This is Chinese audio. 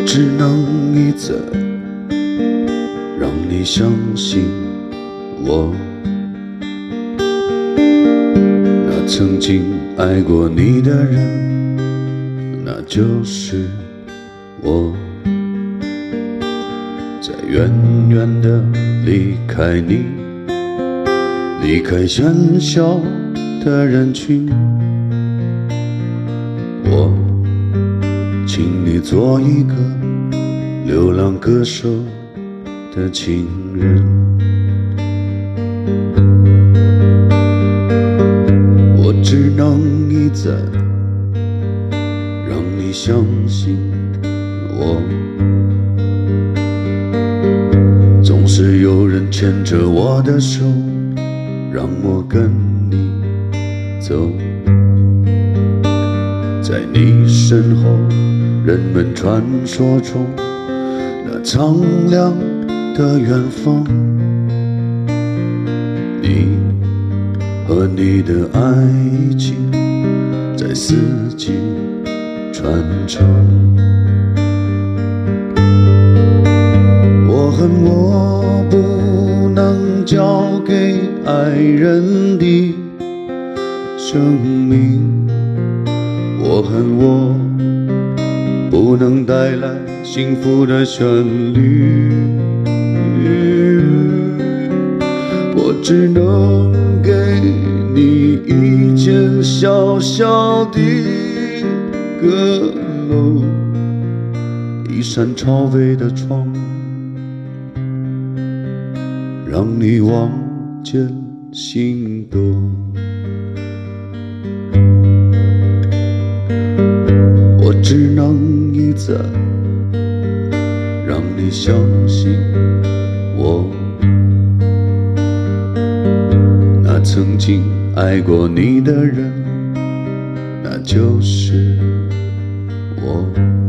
只能一再让你相信我，那曾经爱过你的人，那就是我。在远远地离开你，离开喧嚣的人群，我请你做一个流浪歌手的情人。我只能一再让你相信我，总是有人牵着我的手，让我跟你走。在你身后，人们传说中那苍凉的远方，你和你的爱情在四季传承。我恨我不能交给爱人的生命，我恨我不能带来幸福的旋律，我只能给你一间小小的阁楼，一扇朝北的窗，让你望见心动。我只能一再让你相信我，那曾经爱过你的人，那就是我。